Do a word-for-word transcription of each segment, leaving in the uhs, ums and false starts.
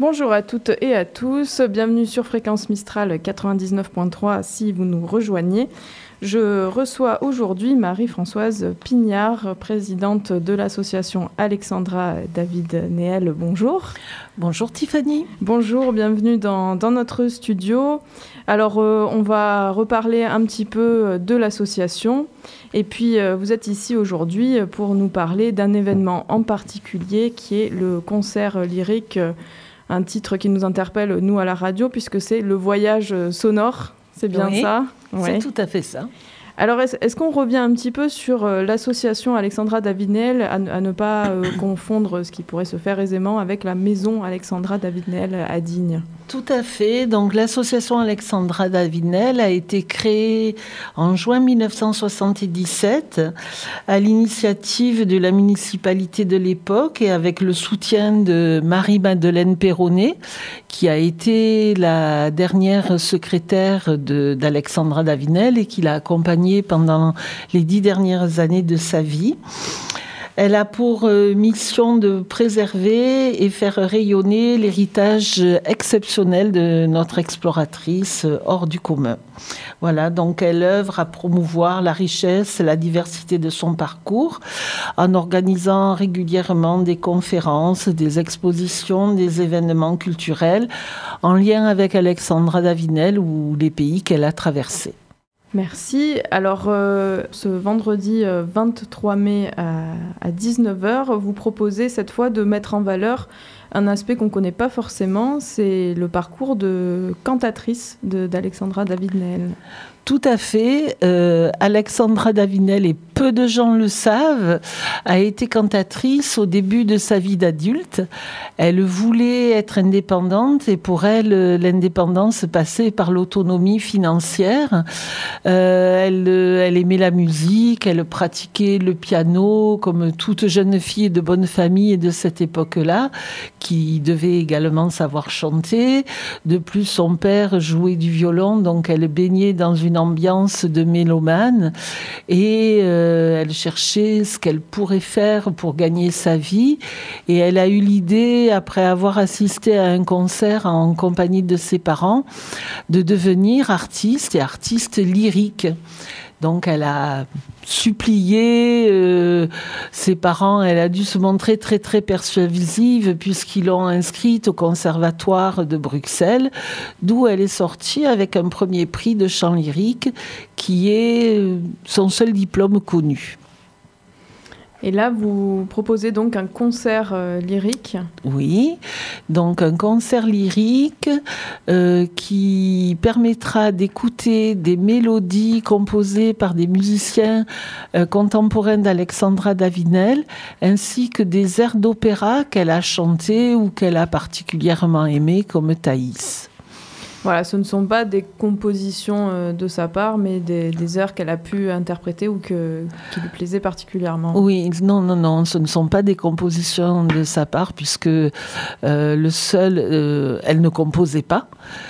Bonjour à toutes et à tous, bienvenue sur Fréquence Mistral quatre-vingt-dix-neuf point trois si vous nous rejoignez. Je reçois aujourd'hui Marie-Françoise Pignard, présidente de l'association Alexandra David Néel. Bonjour. Bonjour Tiffany. Bonjour, bienvenue dans, dans notre studio. Alors euh, on va reparler un petit peu de l'association et puis euh, vous êtes ici aujourd'hui pour nous parler d'un événement en particulier qui est le concert lyrique, euh, un titre qui nous interpelle nous à la radio puisque c'est le voyage sonore. C'est bien oui, ça? C'est tout à fait ça. Alors, est-ce, est-ce qu'on revient un petit peu sur euh, l'association Alexandra David Néel, à, à ne pas euh, confondre ce qui pourrait se faire aisément avec la maison Alexandra David Néel à Digne? Tout à fait. Donc, l'association Alexandra David Néel a été créée en juin mille neuf cent soixante-dix-sept à l'initiative de la municipalité de l'époque et avec le soutien de Marie-Madeleine Perronnet, qui a été la dernière secrétaire de, d'Alexandra David Néel et qui l'a accompagnée pendant les dix dernières années de sa vie. Elle a pour mission de préserver et faire rayonner l'héritage exceptionnel de notre exploratrice hors du commun. Voilà, donc elle œuvre à promouvoir la richesse et la diversité de son parcours en organisant régulièrement des conférences, des expositions, des événements culturels en lien avec Alexandra David Néel ou les pays qu'elle a traversés. Merci. Alors, euh, ce vendredi euh, vingt-trois mai à, à dix-neuf heures, vous proposez cette fois de mettre en valeur un aspect qu'on ne connaît pas forcément, c'est le parcours de cantatrice de, d'Alexandra David Néel. Tout à fait. Euh, Alexandra David Néel, et peu de gens le savent, a été cantatrice au début de sa vie d'adulte. Elle voulait être indépendante et pour elle, l'indépendance passait par l'autonomie financière. Euh, elle, elle aimait la musique, elle pratiquait le piano comme toute jeune fille de bonne famille de cette époque-là, qui devait également savoir chanter. De plus, son père jouait du violon, donc elle baignait dans une ambiance de mélomane et euh, elle cherchait ce qu'elle pourrait faire pour gagner sa vie et elle a eu l'idée, après avoir assisté à un concert en compagnie de ses parents, de devenir artiste et artiste lyrique. Donc elle a supplié euh, ses parents, elle a dû se montrer très très persuasive puisqu'ils l'ont inscrite au conservatoire de Bruxelles, d'où elle est sortie avec un premier prix de chant lyrique qui est son seul diplôme connu. Et là, vous proposez donc un concert euh, lyrique. Oui, donc un concert lyrique euh, qui permettra d'écouter des mélodies composées par des musiciens euh, contemporains d'Alexandra David Néel, ainsi que des airs d'opéra qu'elle a chantés ou qu'elle a particulièrement aimés, comme Thaïs. Voilà, ce ne sont pas des compositions euh, de sa part, mais des, des airs qu'elle a pu interpréter ou que, qui lui plaisaient particulièrement. Oui, non, non, non, ce ne sont pas des compositions de sa part, puisque euh, le seul, euh, elle ne composait pas.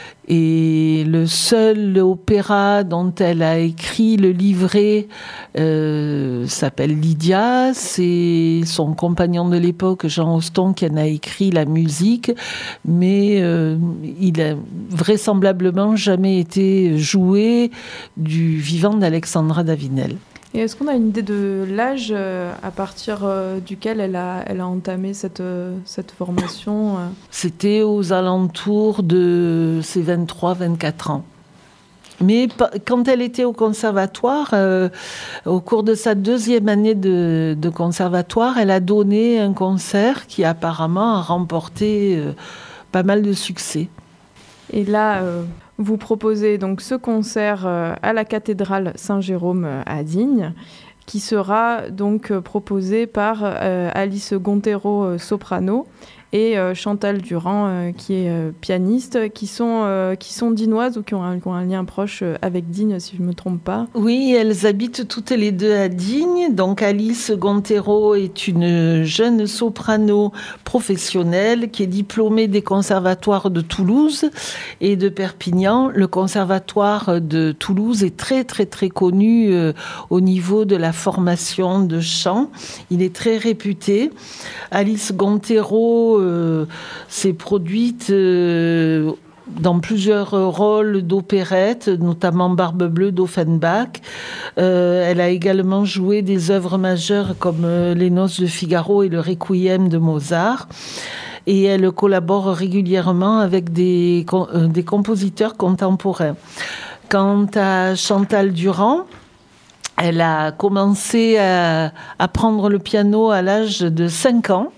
Et le seul opéra dont elle a écrit le livret euh, s'appelle Lydia. C'est son compagnon de l'époque, Jean Auston, qui en a écrit la musique. Mais euh, il a vraisemblablement jamais été joué du vivant d'Alexandra David Néel. Et est-ce qu'on a une idée de l'âge euh, à partir euh, duquel elle a, elle a entamé cette, euh, cette formation euh... C'était aux alentours de ses vingt-trois vingt-quatre ans. Mais quand elle était au conservatoire, euh, au cours de sa deuxième année de, de conservatoire, elle a donné un concert qui apparemment a remporté euh, pas mal de succès. Et là... Euh... Vous proposez donc ce concert à la cathédrale Saint-Jérôme à Digne, qui sera donc proposé par euh, Alice Gontero, euh, soprano, et euh, Chantal Durand, euh, qui est euh, pianiste, qui sont, euh, qui sont dinoises ou qui ont, un, qui ont un lien proche avec Digne, si je ne me trompe pas. Oui, elles habitent toutes les deux à Digne. Donc Alice Gontero est une jeune soprano professionnelle qui est diplômée des conservatoires de Toulouse et de Perpignan. Le conservatoire de Toulouse est très très très connu euh, au niveau de la formation de chant. Il est très réputé. Alice Gontero euh, s'est produite euh, dans plusieurs rôles d'opérette, notamment Barbe Bleue d'Offenbach. Euh, elle a également joué des œuvres majeures comme euh, Les Noces de Figaro et le Requiem de Mozart. Et elle collabore régulièrement avec des, euh, des compositeurs contemporains. Quant à Chantal Durand, elle a commencé à apprendre le piano à l'âge de cinq ans.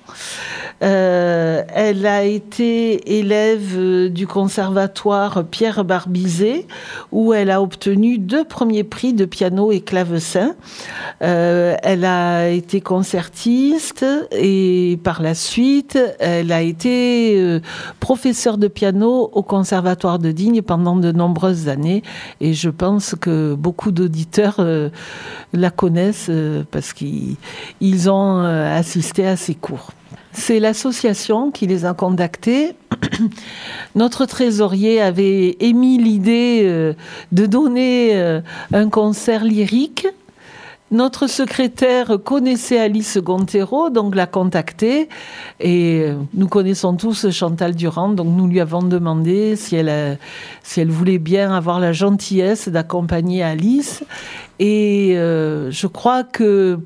Euh, elle a été élève du conservatoire Pierre Barbizet, où elle a obtenu deux premiers prix de piano et clavecin. Euh, elle a été concertiste et par la suite, elle a été euh, professeure de piano au conservatoire de Digne pendant de nombreuses années. Et je pense que beaucoup d'auditeurs euh, la connaissent euh, parce qu'ils ils ont euh, assisté à ses cours. C'est l'association qui les a contactés. Notre trésorier avait émis l'idée euh, de donner euh, un concert lyrique. Notre secrétaire connaissait Alice Gontero, donc l'a contactée. Et nous connaissons tous Chantal Durand, donc nous lui avons demandé si elle, a, si elle voulait bien avoir la gentillesse d'accompagner Alice. Et euh, je crois que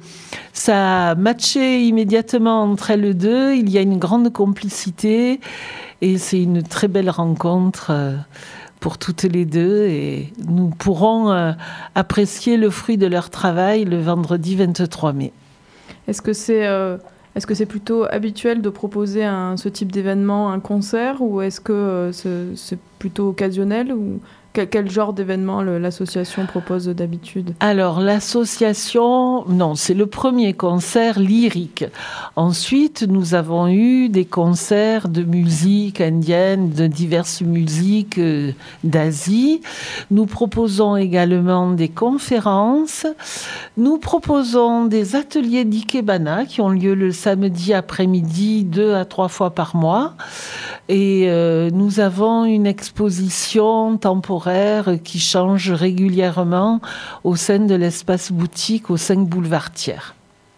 ça a matché immédiatement entre elles deux. Il y a une grande complicité et c'est une très belle rencontre euh, pour toutes les deux. Et nous pourrons euh, apprécier le fruit de leur travail le vendredi vingt-trois mai. Est-ce que c'est, euh, est-ce que c'est plutôt habituel de proposer un, ce type d'événement, un concert, ou est-ce que euh, c'est, c'est plutôt occasionnel ou... Quel genre d'événement l'association propose d'habitude ? Alors, l'association, non, c'est le premier concert lyrique. Ensuite, nous avons eu des concerts de musique indienne, de diverses musiques euh, d'Asie. Nous proposons également des conférences. Nous proposons des ateliers d'ikebana qui ont lieu le samedi après-midi, deux à trois fois par mois. Et euh, nous avons une exposition temporaire qui change régulièrement au sein de l'espace boutique au cinq boulevard Thiers.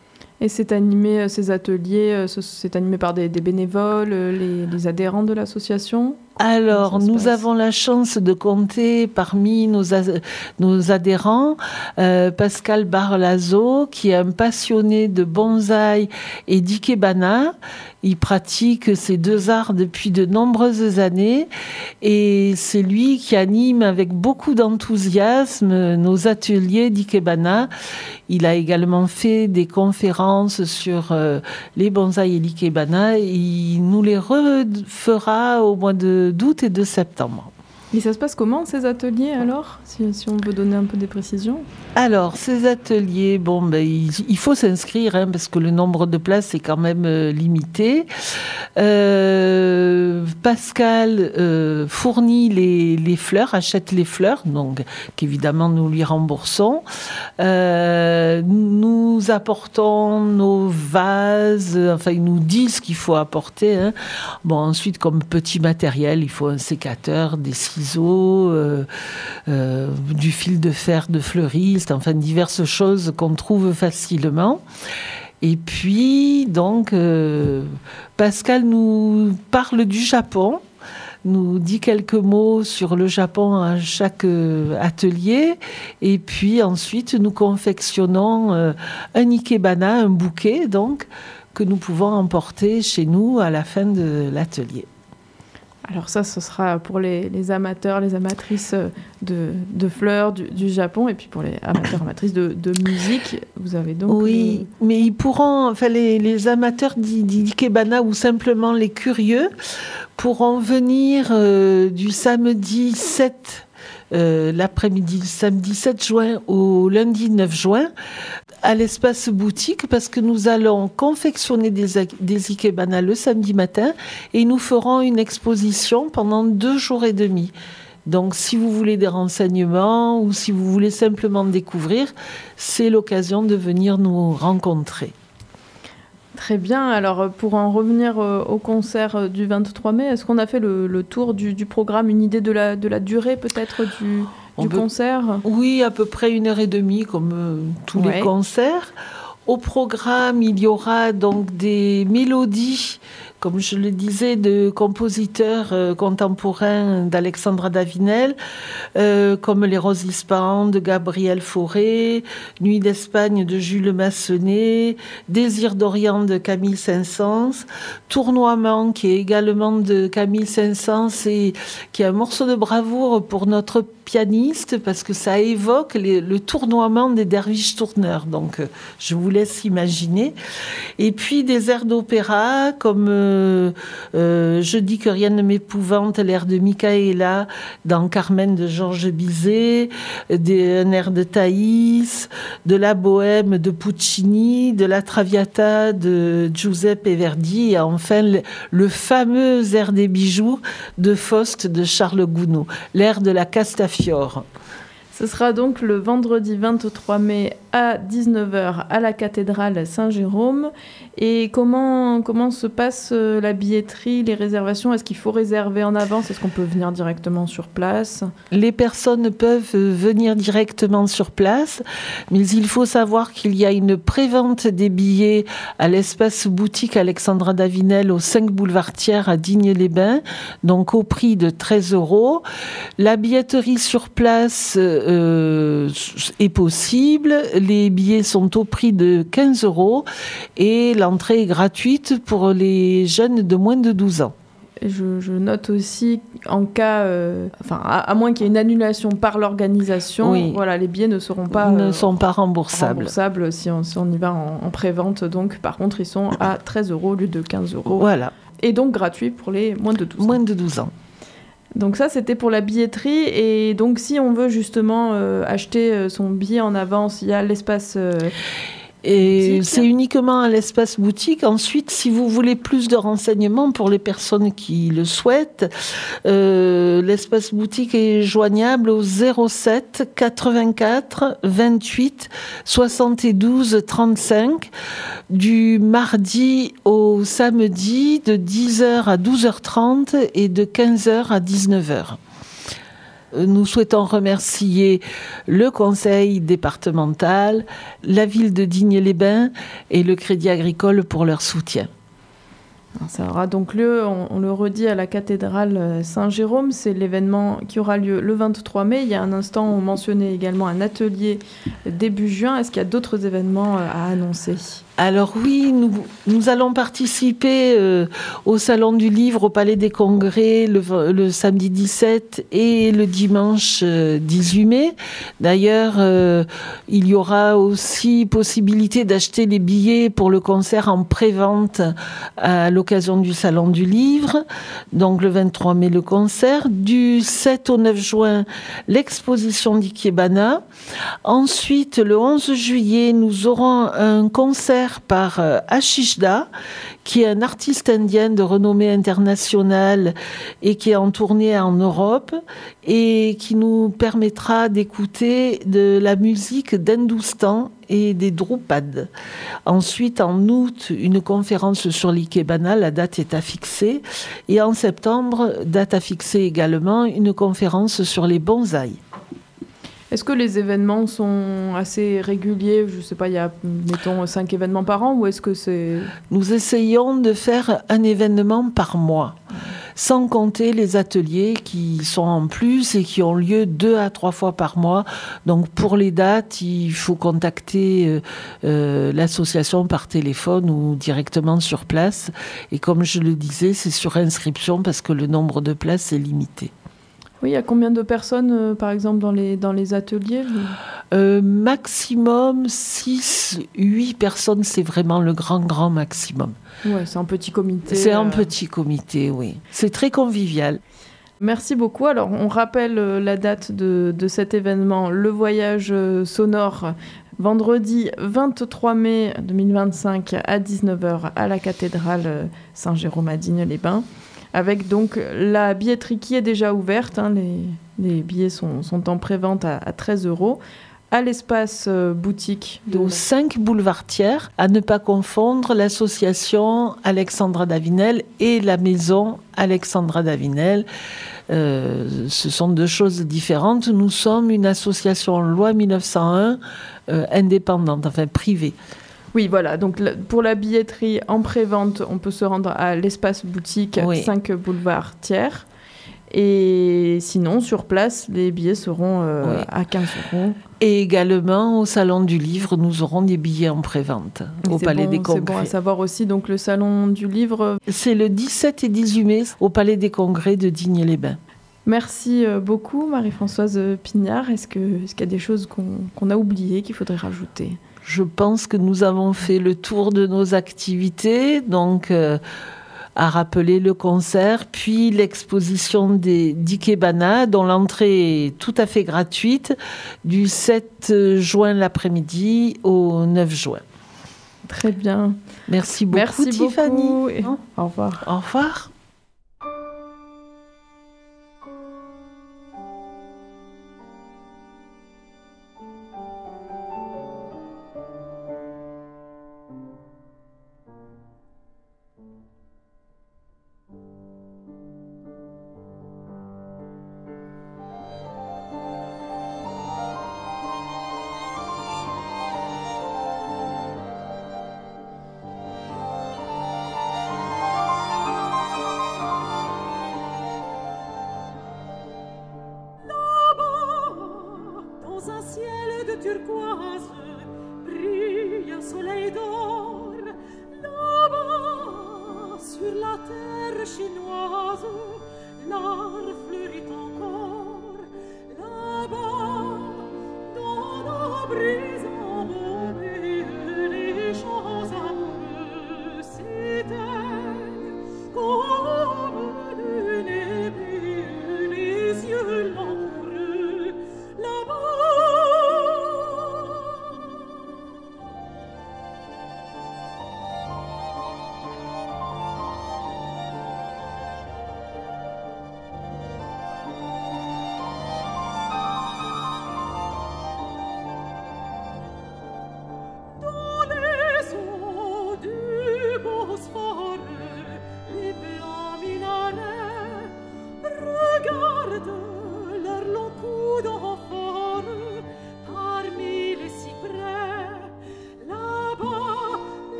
Et c'est animé, ces ateliers, c'est animé par des, des bénévoles, les, les adhérents de l'association ? Alors, nous passe avons la chance de compter parmi nos, nos adhérents euh, Pascal Barlazo, qui est un passionné de bonsaï et d'ikebana. Il pratique ces deux arts depuis de nombreuses années et c'est lui qui anime avec beaucoup d'enthousiasme nos ateliers d'ikebana. Il a également fait des conférences sur euh, les bonsaïs et l'ikebana. Il nous les refera au mois de d'août et de septembre. Et ça se passe comment, ces ateliers, alors, si, si on veut donner un peu des précisions ? Alors, ces ateliers, bon, ben, il, il faut s'inscrire, hein, parce que le nombre de places est quand même euh, limité. Euh, Pascal euh, fournit les, les fleurs, achète les fleurs, donc qu'évidemment nous lui remboursons. Euh, nous apportons nos vases, enfin, il nous dit ce qu'il faut apporter. Hein. Bon, ensuite, comme petit matériel, il faut un sécateur, des ciseaux, euh, euh, du fil de fer de fleuriste, enfin diverses choses qu'on trouve facilement. Et puis, donc, euh, Pascal nous parle du Japon, nous dit quelques mots sur le Japon à chaque euh, atelier. Et puis ensuite, nous confectionnons euh, un ikebana, un bouquet, donc, que nous pouvons emporter chez nous à la fin de l'atelier. Alors ça, ce sera pour les, les amateurs, les amatrices de, de fleurs du, du Japon, et puis pour les amateurs, amatrices de, de musique, vous avez donc... Oui, le... mais ils pourront, enfin les, les amateurs d'ikebana ou simplement les curieux pourront venir euh, du samedi sept Euh, l'après-midi, le samedi sept juin au lundi neuf juin, à l'espace boutique, parce que nous allons confectionner des, des ikebana le samedi matin et nous ferons une exposition pendant deux jours et demi. Donc, si vous voulez des renseignements ou si vous voulez simplement découvrir, c'est l'occasion de venir nous rencontrer. Très bien. Alors, pour en revenir au concert du vingt-trois mai, est-ce qu'on a fait le, le tour du, du programme, une idée de la, de la durée peut-être du, du peut... concert ? Oui, à peu près une heure et demie, comme euh, tous ouais. les concerts. Au programme, il y aura donc des mélodies comme je le disais, de compositeurs euh, contemporains d'Alexandra Davinel, euh, comme Les Roses d'Ispahan de Gabriel Fauré, Nuit d'Espagne de Jules Massenet, Désir d'Orient de Camille Saint-Saëns, Tournoiement qui est également de Camille Saint-Saëns et qui est un morceau de bravoure pour notre pianiste parce que ça évoque les, le tournoiement des derviches tourneurs. Donc, euh, je vous laisse imaginer. Et puis, des airs d'opéra comme euh, euh, Je dis que rien ne m'épouvante, l'air de Micaëla dans Carmen de Georges Bizet, des, un air de Thaïs, de la Bohème de Puccini, de la Traviata de Giuseppe Verdi et enfin le, le fameux air des bijoux de Faust de Charles Gounod, l'air de la Castafiore. Ce sera donc le vendredi vingt-trois mai à dix-neuf heures à la cathédrale Saint-Jérôme. Et comment, comment se passe la billetterie, les réservations? Est-ce qu'il faut réserver en avance? Est-ce qu'on peut venir directement sur place? Les personnes peuvent venir directement sur place, mais il faut savoir qu'il y a une prévente des billets à l'espace boutique Alexandra Davinel au cinq boulevard Thiers à Digne-les-Bains, donc au prix de treize euros. La billetterie sur place euh, est possible. Les billets sont au prix de quinze euros et l'entrée est gratuite pour les jeunes de moins de douze ans. Je, je note aussi, en cas, euh, enfin, à, à moins qu'il y ait une annulation par l'organisation, oui. Voilà, les billets ne seront pas, ne euh, sont pas remboursables. remboursables si on, si on y va en, en pré-vente. Donc, par contre, ils sont à treize euros au lieu de quinze euros. Voilà. Et donc gratuits pour les moins de douze ans. Moins de douze ans. Donc ça, c'était pour la billetterie. Et donc, si on veut justement euh, acheter son billet en avance, il y a l'espace... Euh, Et c'est uniquement à l'espace boutique. Ensuite, si vous voulez plus de renseignements pour les personnes qui le souhaitent, euh, l'espace boutique est joignable au zéro sept quatre-vingt-quatre vingt-huit soixante-douze trente-cinq du mardi au samedi de dix heures à douze heures trente et de quinze heures à dix-neuf heures. Nous souhaitons remercier le conseil départemental, la ville de Digne-les-Bains et le Crédit Agricole pour leur soutien. Ça aura donc lieu, on, on le redit, à la cathédrale Saint-Jérôme. C'est l'événement qui aura lieu le vingt-trois mai. Il y a un instant, on mentionnait également un atelier début juin. Est-ce qu'il y a d'autres événements à annoncer ? Alors oui, nous, nous allons participer euh, au Salon du Livre au Palais des Congrès le, le samedi dix-sept et le dimanche euh, dix-huit mai. D'ailleurs, euh, il y aura aussi possibilité d'acheter les billets pour le concert en pré-vente à l'occasion du Salon du Livre. Donc le vingt-trois mai, le concert. Du sept au neuf juin, l'exposition d'Ikebana. Ensuite, le onze juillet, nous aurons un concert par euh, Ashishda, qui est un artiste indien de renommée internationale et qui est en tournée en Europe et qui nous permettra d'écouter de la musique d'Hindoustan et des Drupads. Ensuite, en août, une conférence sur l'Ikebana, la date est à fixer. Et en septembre, date à fixer également, une conférence sur les bonsaïs. Est-ce que les événements sont assez réguliers? Je ne sais pas, il y a, mettons, cinq événements par an, ou est-ce que c'est... Nous essayons de faire un événement par mois, sans compter les ateliers qui sont en plus et qui ont lieu deux à trois fois par mois. Donc, pour les dates, il faut contacter euh, euh, l'association par téléphone ou directement sur place. Et comme je le disais, c'est sur inscription parce que le nombre de places est limité. Oui, il y a combien de personnes, euh, par exemple, dans les, dans les ateliers? euh, Maximum six, huit personnes, c'est vraiment le grand, grand maximum. Oui, c'est un petit comité. C'est euh... un petit comité, oui. C'est très convivial. Merci beaucoup. Alors, on rappelle euh, la date de, de cet événement, le voyage euh, sonore, vendredi vingt-trois mai deux mille vingt-cinq à dix-neuf heures à la cathédrale euh, Saint-Jérôme à Digne-les-Bains. Avec donc la billetterie qui est déjà ouverte, hein, les, les billets sont, sont en pré-vente à, à treize euros, à l'espace euh, boutique de... Au cinq boulevard Thiers, à ne pas confondre l'association Alexandra Davinel et la maison Alexandra Davinel. Euh, ce sont deux choses différentes. Nous sommes une association loi mille neuf cent un euh, indépendante, enfin privée. Oui, voilà. Donc la, pour la billetterie en pré-vente, on peut se rendre à l'espace boutique oui. cinq boulevard Thiers. Et sinon, sur place, les billets seront euh, oui. à quinze euros. Et également, au Salon du Livre, nous aurons des billets en pré-vente au Palais bon, des Congrès. C'est bon à savoir aussi, donc le Salon du Livre... C'est le dix-sept et dix-huit mai au Palais des Congrès de Digne-les-Bains. Merci beaucoup, Marie-Françoise Pignard. Est-ce, que, est-ce qu'il y a des choses qu'on, qu'on a oubliées, qu'il faudrait rajouter ? Je pense que nous avons fait le tour de nos activités, donc... Euh, à rappeler le concert, puis l'exposition des d'Ikebana, dont l'entrée est tout à fait gratuite, du sept juin l'après-midi au neuf juin. Très bien. Merci beaucoup, Merci Tiffany. Beaucoup et au revoir. Au revoir.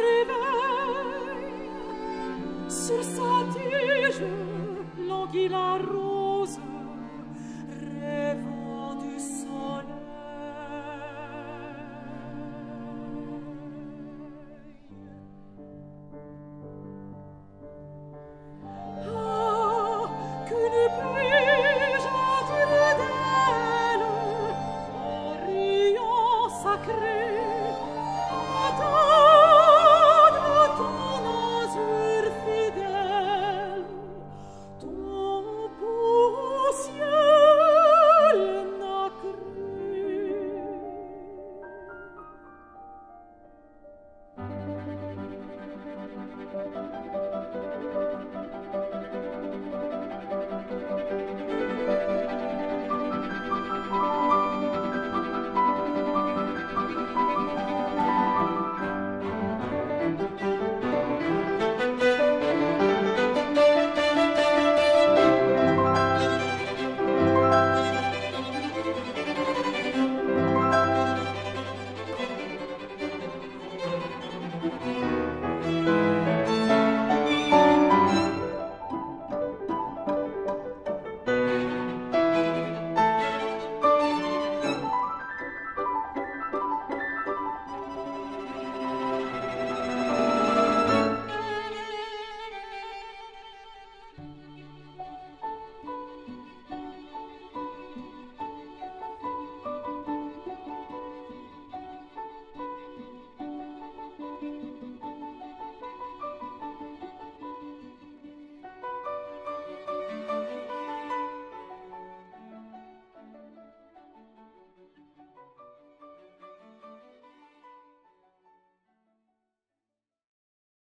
Sur sa tige, l'anguilla